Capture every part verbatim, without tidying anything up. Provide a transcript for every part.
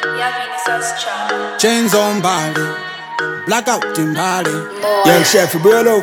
Chains on body, blackout in body. Young chef, bro, love.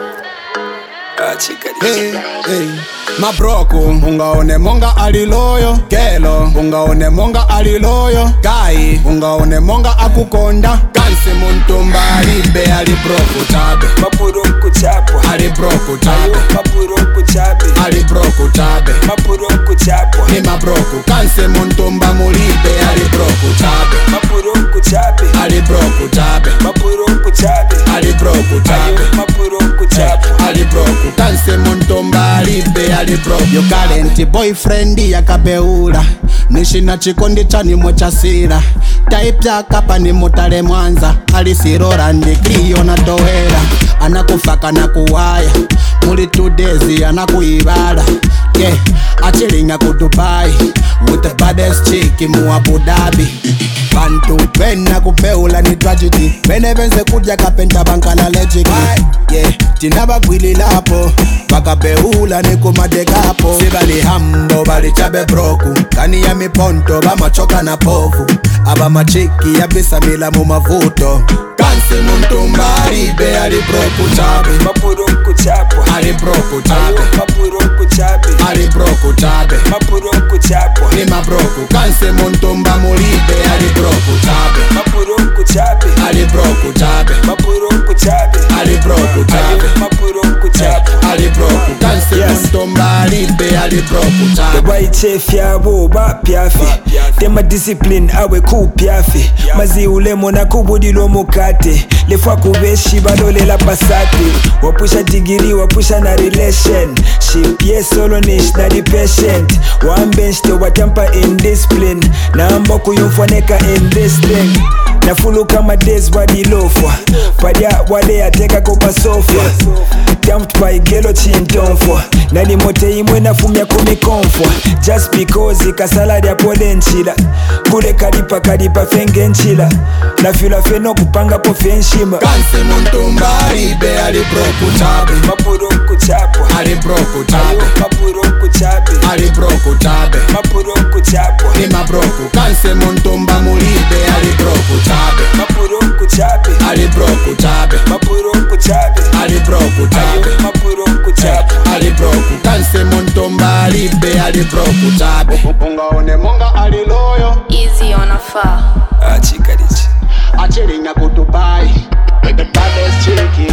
Hey, hey. Mabroko, ungaone monga aliloyo. Kelo, ungaone monga aliloyo. Kai, ungaone monga akukonda. Kanse muntumba alibe alibroko tabe. Mapuro kuchapo, Alibroko tabe. mapuro kuchape, Alibroko tabe. mapuro kuchapo, Ni mabroko, kanse muntumba mulibe alibroko tabe. mapuro kuchape, Alibroko tabe. mapuro kuchape, Alibroko tabe. mapuro kuchapo. Alibroku kanse muntomba alibe alibroku yo current boyfriend yakabeula nishina chikondi chani mochasira type yakapa ni mutale Mwanza alisirora ndikriyo na doera anakufaka na kuwaya muli two days anakuibala yeah achilinga ku Dubai with the baddest chick mu Abu Dhabi bantu pena kubeula ni tragedy bene benze kudya kapenta bankala legit yeah tinabagwili lapo bakabeula ni kumadekapo sibali hambo bali chabe broku kani ya miponto bamachoka na povu aba machiki ya bisa mila mu mavuto kanse muntumba alibe alibroku chabe Mapuro kuchapo, alibroku chabe mapuro kuchape, alibroku chabe mapuro kuchapo, ni mabroku kanse muntumba mulibe alibroku chabe mapuro kuchape, alibroku chabe mapuro kuchape, alibroku chabe mapuro kuchape. alibroku kanse muntumba alibe alibroku chabe Baichef yabo bapyafi tema discipline awe kupyafi maziule mona kubudilo mukate lefwa kubeshi balolela pasate wapusha digiri wapusha na relation ship yes solo nish na the patient one bench to watampa in discipline naamba kuyumfoneka in this thing nafulu kama days wadilofwa padya wale yateka kopa sofa dumped by gelo chintonfwa nani mote imwe nafumya kumikonfwa just because ikasaladi apole nchila kule kalipa kalipa fenge nchila nafila feno kupanga po fenshima kanse muntumba alibe alibroku chabe mapuro kuchapo alibroku chabe mapuro kuchape alibroku chabe mapuro kuchapo ni mabroku kanse muntumba mulibe alibroku chabe mapuro kuchape alibroku chabe mapuro kuchape alibroku chabe mapuro kuchape alibroku kanse muntumba alibe alibroku chabe ungaone monga aliloyo Easy on a far. ah chika dichi achilinga ku Dubai with the baddest chick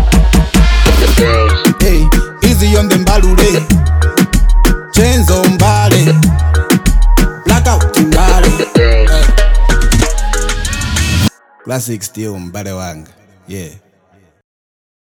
hey easy on the mbalule chains on body blackout in body hey. Classic still mbale wanga yeah